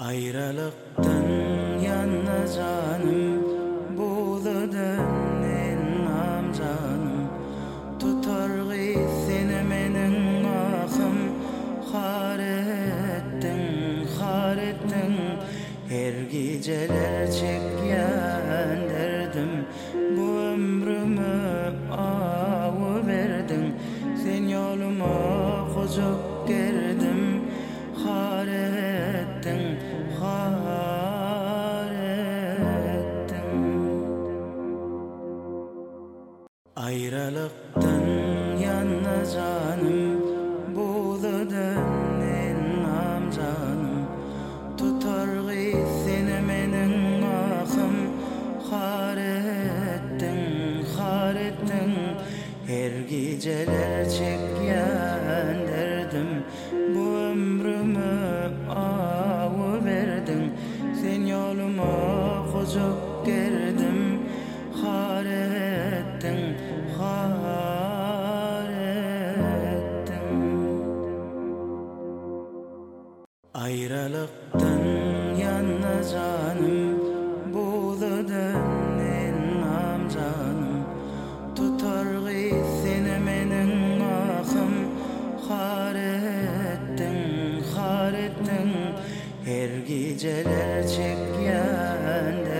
Ayrılıktan yana canım, buğdadan enam canım. Tutar seni menin akım, harettin. Her geceler çekyan derdim, bu ömrümü avu verdin. Sen yoluma kocak gerdim, harettin. Ayrılıktan yana canım, buğdadan enam canım. Tutar seni menin akım, harettin. Her geceler çekyan derdim, bu ömrümü avu verdin. Sen yoluma kocak gerdim, harettin. Ayrılıktan yana canım, buğdadan enam canım. Tutar seni menin akım, harettin. Her geceler çekyan